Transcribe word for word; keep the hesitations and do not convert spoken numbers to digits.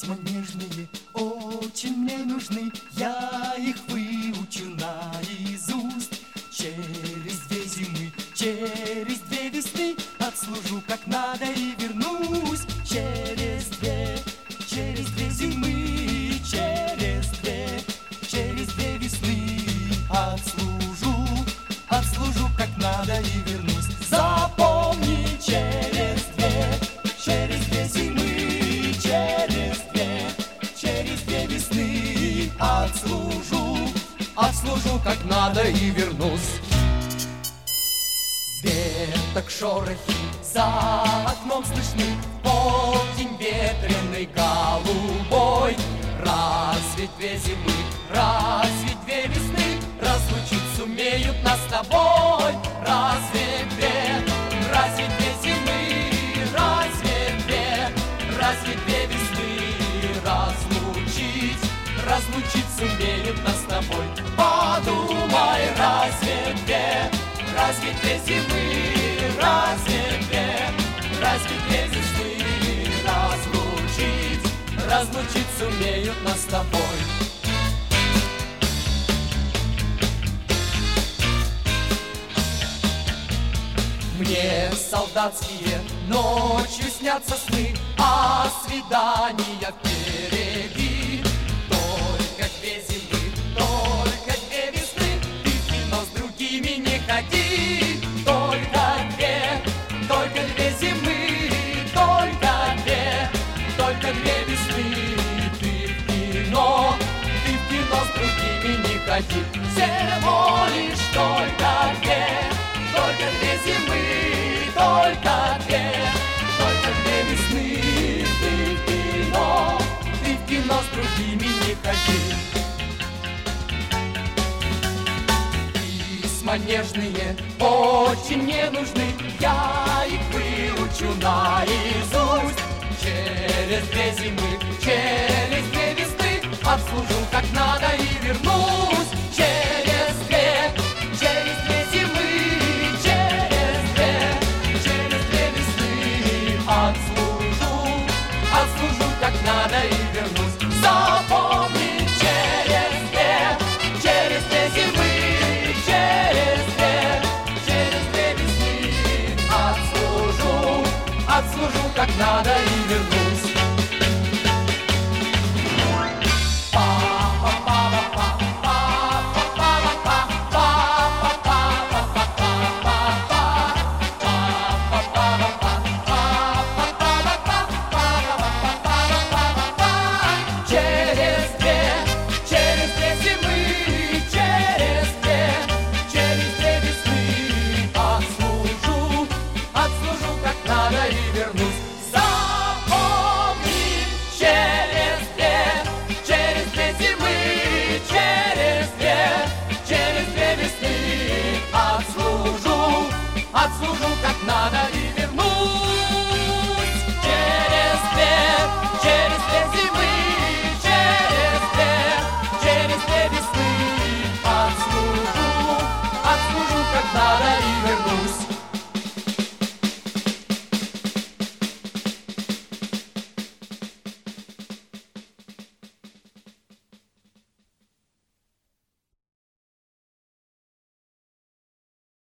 Письма нежные очень мне нужны, я их выучу наизусть. Через две зимы, через две весны отслужу как надо и вернусь. Через две, через две зимы, через две, через две весны отслужу, отслужу как надо и вернусь. Запомни, через две, через две зимы, через две, через две весны отслужу, отслужу как надо и вернусь. Веток шорохи за окном слышны, полдень ветреный голубой. Разве две зимы, разве две весны разлучить сумеют нас с тобой? Разве две, разве две зимы, разве две, разве две весны разлучить, разлучить сумеют нас с тобой? Подумай, разве две, разве две зимы, разве две, разве две весны разлучить, разлучить сумеют нас с тобой? Мне солдатские ночью снятся сны, а свидания впереди. Только две зимы, только две весны, ты в кино с другими не ходи. Только две, только две зимы, только две, только две весны, ты в кино, ты в кино с другими не ходи. Всего лишь только две, только две зимы, только две, только две весны, ты в кино, ты в кино с другими не ходи. Письма нежные очень мне нужны, я их выучу наизусть. Через две зимы, через две весны отслужу как надо и вернусь. Через две, через две зимы, через две, через две весны отслужу, отслужу как надо и вернусь. Запомни, через две, через две зимы, через две, через две весны отслужу, отслужу как надо и